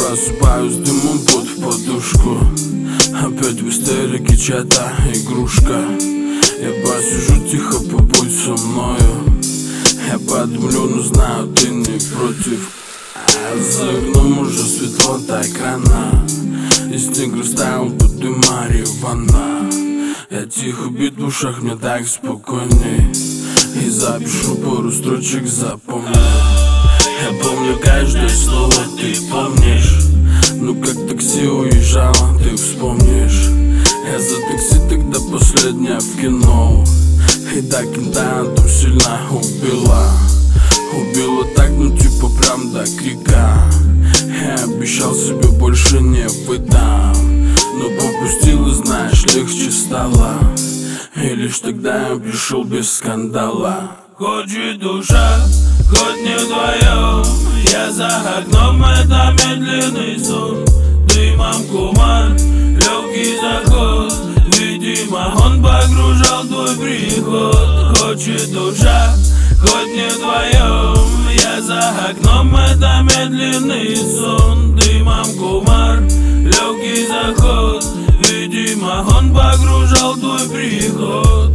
Просыпаюсь дымом под подушку. Опять в истерике чья-то игрушка. Я посижу тихо, побудь со мною. Я подумлю, но знаю, ты не против. За окном уже светло так рано, и снег растаял под Марьевана. Я тихо, бит в ушах, мне так спокойней. И запишу пару строчек, запомни. Я помню каждое слово, ты помнишь. Ну как такси уезжало, ты вспомнишь. Я за такси тогда последняя в кино. И до кента там сильно убила. Убила так, ну типа прям до крика. Я обещал себе больше не выдам, но попустил и знаешь, легче стало. И лишь тогда я пришел без скандала. Хочет душа, хоть не вдвоем. Я за окном, это медленный сон. Дымом кумар, легкий заход. Видимо, он погружал твой приход. Хочет душа, хоть не вдвоем. Я за окном, это медленный сон. Дымом кумар, легкий заход. Видимо, он погружал твой приход.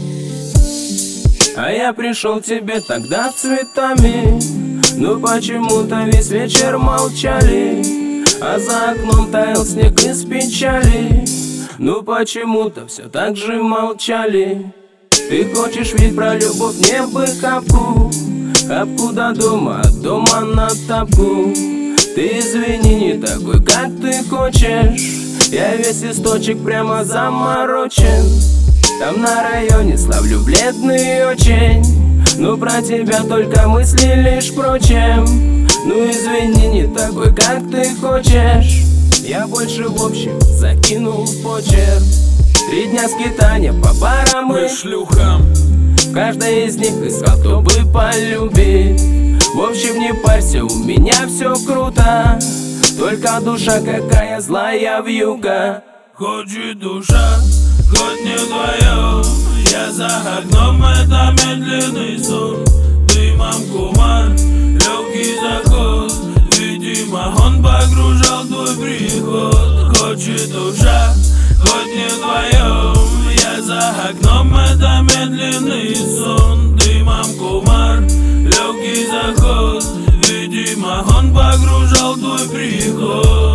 А я пришел к тебе тогда цветами, но почему-то весь вечер молчали. А за окном таял снег из печали, но почему-то все так же молчали. Ты хочешь ведь про любовь небо капку, капку до дома, от дома на тапку. Ты извини, не такой, как ты хочешь. Я весь источник прямо заморочен. Там на районе славлю бледный очень, но про тебя только мысли лишь прочим. Ну извини, не такой, как ты хочешь. Я больше в общем закинул почерк. 3 дня скитания по барам и шлюхам. в каждой из них искал, кто бы полюбить. В общем, не парься, у меня все круто, только душа какая злая вьюга. Хочет душа, хоть не вдвоем. Я за окном, это медленный сон. Дымом кумар, легкий заход. Видимо, он погружал твой приход. Хочет душа, хоть не вдвоем. Я за окном, это медленный сон. Дымом кумар, легкий заход. Видимо, он погружал твой приход.